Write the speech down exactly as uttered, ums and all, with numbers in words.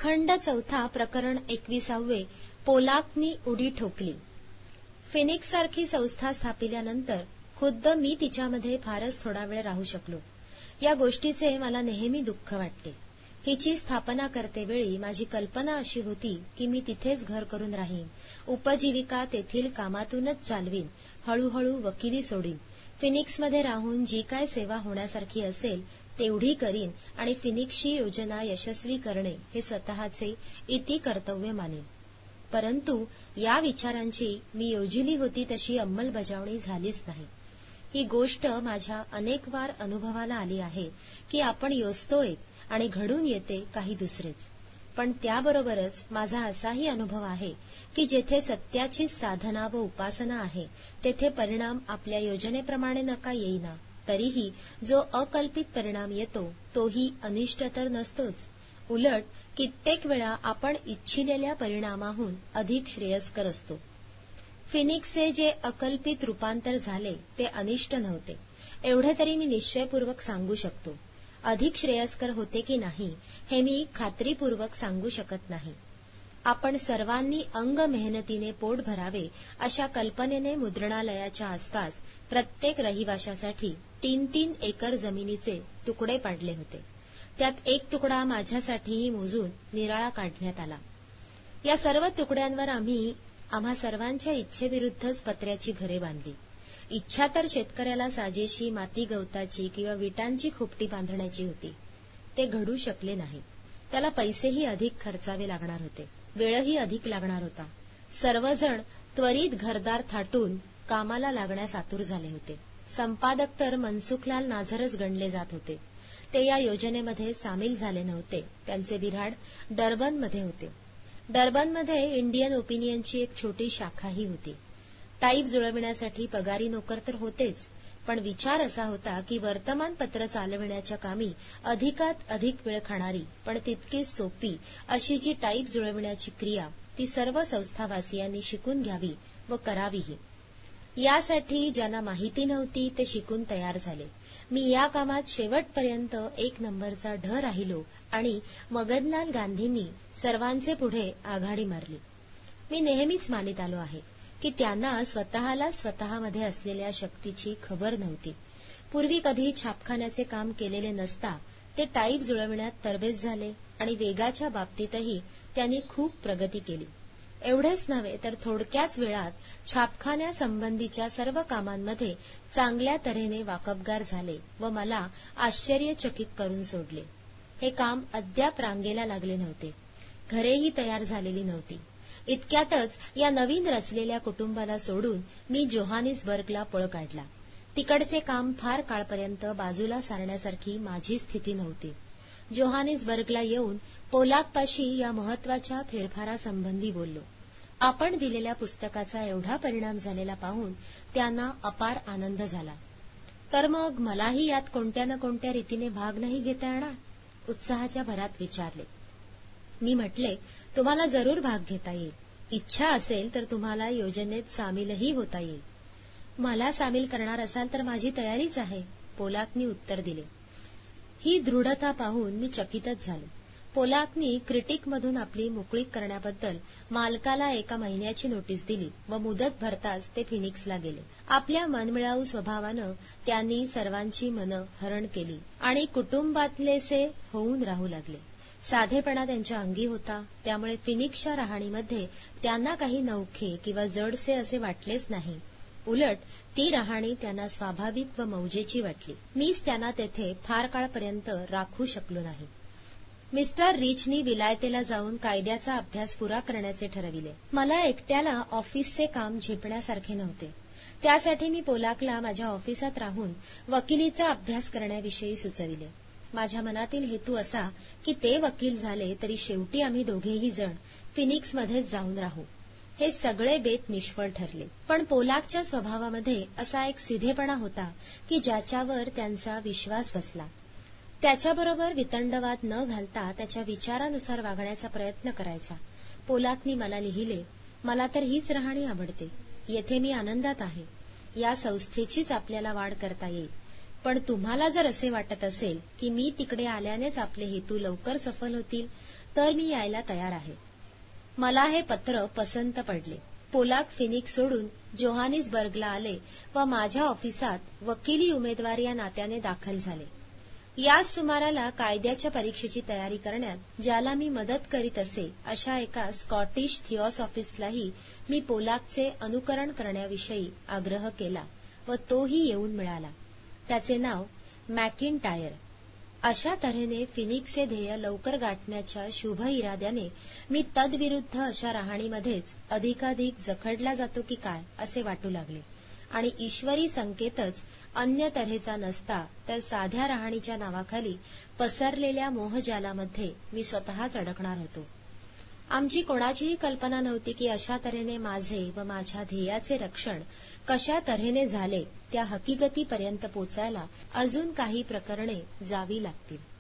खंड चौथा प्रकरण एकविसावे पोलाकनी उडी ठोकली. फिनिक्स सारखी संस्था स्थापिल्यानंतर खुद्द मी तिच्यामध्ये फारच थोडा वेळ राहू शकलो. या गोष्टीचे मला नेहमी दुःख वाटते. हिची स्थापना करतेवेळी माझी कल्पना अशी होती की मी तिथेच घर करून राहीन, उपजीविका तेथील कामातूनच चालवीन, हळूहळू वकिली सोडीन, फिनिक्समध्ये राहून जी काय सेवा होण्यासारखी असेल तेवढी करीन आणि फिनिक्सची योजना यशस्वी करणे हे स्वतःचे इति कर्तव्य मानेन. परंतु या विचारांची मी योजिली होती तशी अंमलबजावणी झालीच नाही. ही गोष्ट माझ्या अनेक वार अनुभवाला आली आहे की आपण योजतोय आणि घडून येते काही दुसरेच. पण त्याबरोबरच माझा असाही अनुभव आहे की जेथे सत्याची साधना व उपासना आहे तेथे परिणाम आपल्या योजनेप्रमाणे नका येईना, तरीही जो अकल्पित परिणाम येतो तोही अनिष्ट तर नसतोच. उलट कित्येक वेळा आपण इच्छिलेल्या परिणामाहून अधिक श्रेयस्कर असतो. फिनिक्सचे जे अकल्पित रूपांतर झाले ते अनिष्ट नव्हते, एवढे तरी मी निश्चयपूर्वक सांगू शकतो. अधिक श्रेयस्कर होते की नाही हे मी खात्रीपूर्वक सांगू शकत नाही. आपण सर्वांनी अंग मेहनतीने पोट भरावे अशा कल्पनेने मुद्रणालयाच्या आसपास प्रत्येक रहिवाशासाठी तीन तीन एकर जमिनीचे तुकडे पाडले होते. त्यात एक तुकडा माझ्यासाठीही मोजून निराळा काढण्यात आला. या सर्व तुकड्यांवर आम्ही आम्हा सर्वांच्या इच्छेविरुद्धच पत्र्याची घरे बांधली. इच्छा तर शेतकऱ्याला साजेशी माती गवताची किंवा विटांची खोपटी बांधण्याची होती. ते घडू शकले नाही. त्याला पैसेही अधिक खर्चावे लागणार होते, वेळही अधिक लागणार होता. सर्वजण त्वरित घरदार थाटून कामाला लागण्यास आतुर झाले होते. संपादक तर मनसुखलाल नाझरच गणले जात होते. ते या योजनेमध्ये सामील झाले नव्हते. त्यांचे बिऱ्हाड डर्बनमध्ये होते. डर्बनमध्ये इंडियन ओपिनियनची एक छोटी शाखाही होती. टाईप जुळविण्यासाठी पगारी नोकर तर होतेच, पण विचार असा होता की वर्तमानपत्र चालविण्याच्या कामी अधिकात अधिक वेळ खाणारी पण तितकीच सोपी अशी जी टाईप जुळविण्याची क्रिया ती सर्व संस्थावासियांनी शिकून घ्यावी व करावीही. यासाठी ज्यांना माहिती नव्हती ते शिकून तयार झाले. मी या कामात शेवटपर्यंत एक नंबरचा ढ राहिलो आणि मगनलाल गांधींनी सर्वांचे पुढे आघाडी मारली. मी नेहमीच मानित आलो आहे की त्यांना स्वतःला स्वतःमध्ये असलेल्या शक्तीची खबर नव्हती. पूर्वी कधी छापखान्याचे काम केलेले नसता ते टाईप जुळविण्यात तरबेज झाले आणि वेगाच्या बाबतीतही त्यांनी खूप प्रगती केली. एवढेच नव्हे तर थोडक्याच वेळात छापखान्यासंबंधीच्या सर्व कामांमध्ये चांगल्या तऱ्हेने वाकबगार झाले व मला आश्चर्यचकित करून सोडले. हे काम अद्याप रांगेला लागले नव्हते. घरेही तयार झालेली नव्हती. इतक्यातच या नवीन रचलेल्या कुटुंबाला सोडून मी जोहानिसबर्गला पळ काढला. तिकडचे काम फार काळपर्यंत बाजूला सारण्यासारखी माझी स्थिती नव्हती. जोहानिसबर्गला येऊन पोलाकपाशी या महत्वाच्या फेरफारासंबंधी बोललो. आपण दिलेल्या पुस्तकाचा एवढा परिणाम झालेला पाहून त्यांना अपार आनंद झाला. तर मग मलाही यात कोणत्या न कोणत्या रीतीने भाग नाही घेता येणार? उत्साहाच्या भरात विचारले. मी म्हटले, तुम्हाला जरूर भाग घेता येईल. इच्छा असेल तर तुम्हाला योजनेत सामीलही होता येईल. मला सामील करणार असाल तर माझी तयारीच आहे, पोलाकनी उत्तर दिले. ही दृढता पाहून मी चकितच झालो. पोलाकनी क्रिटिकमधून आपली मोकळीक करण्याबद्दल मालकाला एका महिन्याची नोटीस दिली व मुदत भरताच ते फिनिक्सला गेले. आपल्या मनमिळावू स्वभावानं त्यांनी सर्वांची मनं हरण केली आणि कुटुंबातलेसे होऊन राहू लागले. साधेपणा त्यांच्या अंगी होता, त्यामुळे फिनिक्सच्या राहणीमध्ये त्यांना काही नवखे किंवा जडसे असे वाटलेच नाही. उलट ती राहणी त्यांना स्वाभाविक व मौजेची वाटली. मीच त्यांना तेथे फार काळपर्यंत राखू शकलो नाही. मिस्टर रिचनी विलायतेला जाऊन कायद्याचा अभ्यास पुरा करण्याचे ठरविले. मला एकट्याला ऑफिसचे काम झेपण्यासारखे नव्हते. त्यासाठी मी पोलाकला माझ्या ऑफिसात राहून वकिलीचा अभ्यास करण्याविषयी सुचविले. माझ्या मनातील हेतू असा की ते वकील झाले तरी शेवटी आम्ही दोघेही जण फिनिक्समध्येच जाऊन राहू. हे सगळे बेत निष्फळ ठरले. पण पोलाकच्या स्वभावामध्ये असा एक सिधेपणा होता की ज्याच्यावर त्यांचा विश्वास बसला. त्याच्याबरोबर वितंडवाद न घालता त्याच्या विचारानुसार वागण्याचा प्रयत्न करायचा. पोलाकनी मला लिहिले, मला तर हीच राहणी आवडते. येथे मी आनंदात आहे. या संस्थेचीच आपल्याला वाढ करता येईल. पण तुम्हाला जर असे वाटत असेल की मी तिकडे आल्यानेच आपले हेतू लवकर सफल होतील तर मी यायला तयार आहे. मला हे पत्र पसंत पडले. पोलाक फिनिक्स सोडून जोहानिसबर्गला आले व माझ्या ऑफिसात वकिली उमेदवार या नात्याने दाखल झाले. याच सुमाराला कायद्याच्या परीक्षेची तयारी करण्यात ज्याला मी मदत करीत असे अशा एका स्कॉटिश थिऑसॉफिस्टलाही मी पोलाकचे अनुकरण करण्याविषयी आग्रह केला व तोही येऊन मिळाला. त्याचे नाव मॅकिनटायर. अशा तऱ्हेने फिनिक्सचे ध्येय लवकर गाठण्याच्या शुभ इराद्याने मी तद्विरुद्ध अशा राहणीमध्येच अधिकाधिक जखडला जातो की काय असे वाटू लागले आणि ईश्वरी संकेतच अन्य तऱ्हेचा नसता तर साध्या राहणीच्या नावाखाली पसरलेल्या मोहजालामध्ये मी स्वतःच अडकणार होतो. आमची कोणाचीही कल्पना नव्हती की अशा तऱ्हेने माझे व माझ्या ध्येयाचे रक्षण कशा तऱ्हेने झाले त्या हकीकतीपर्यंत पोचायला अजून काही प्रकरणे जावी लागतील.